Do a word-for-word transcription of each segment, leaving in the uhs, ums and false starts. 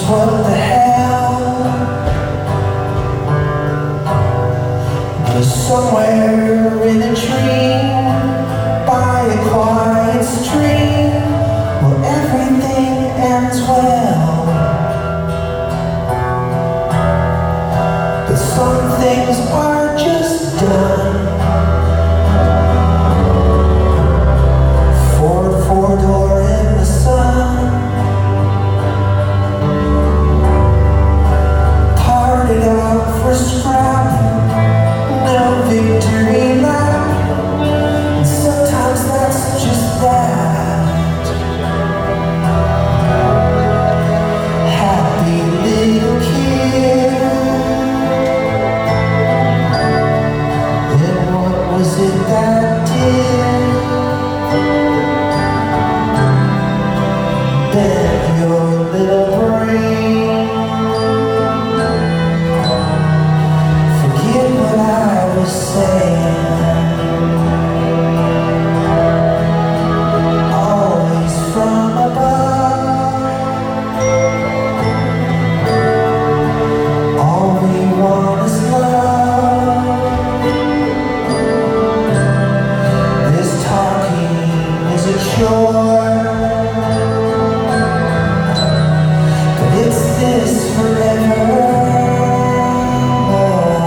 what the hell, but somewhere in a dream, by a quiet stream, where everything ends well. But some things are just done. Ford four-door in the sun, parted out for scrap, no victory lap, and sometimes that's just that. Happy little kid, then what was it that did? Bend your little brain, forget what I was saying. Always from above, all we want is love. This talking is a chore, this forevermore.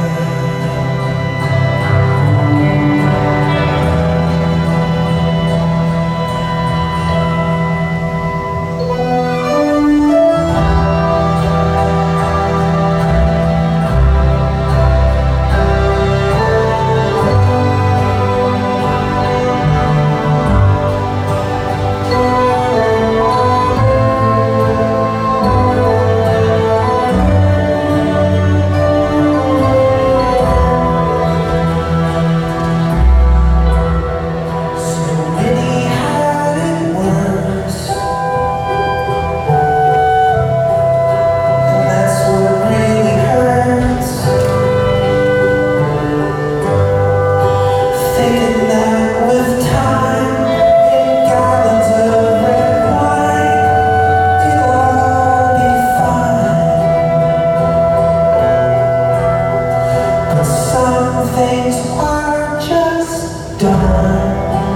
Things are just done.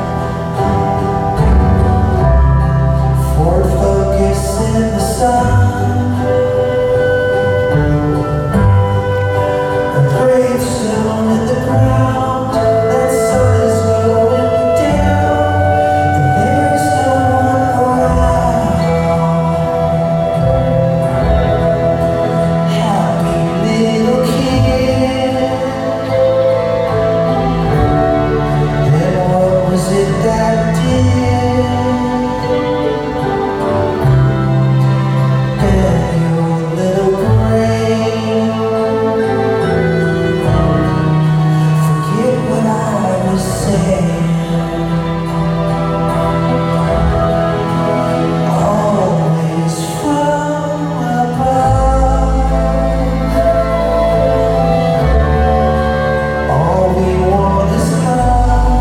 Ford Focus in the sun, a gravestone in the ground, that sun is going down, and there's no one around. Happy little kid, was it that did? Bend your little brain, forget what I was saying. Always from above, all we want is love.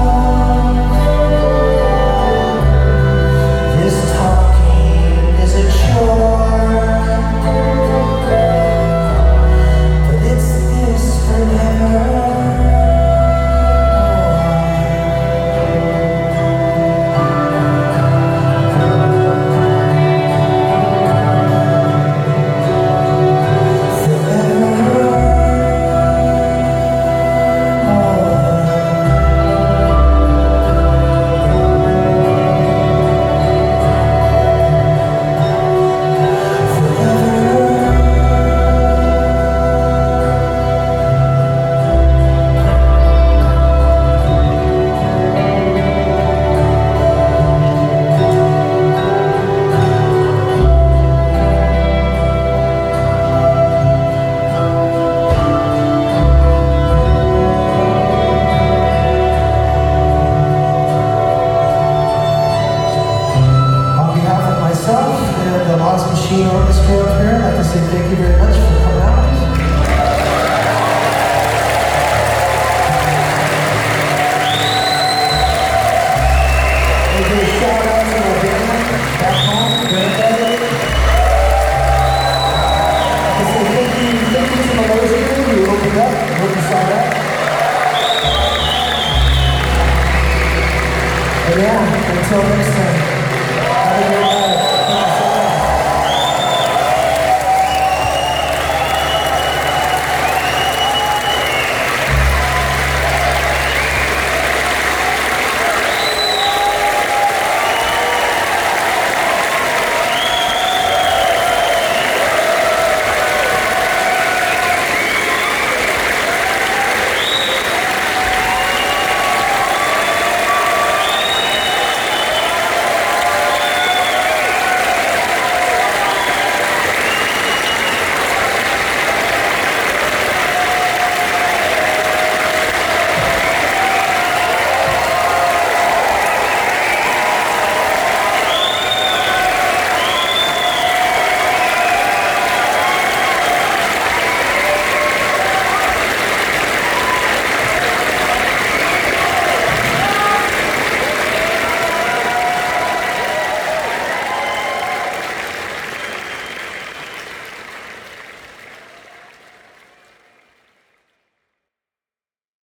The Lost Machine Orchestra up here, I'd like to say thank you very much for coming out. We'll do a shout out to our band back home, Granddaddy. Yeah, until next time. Have a great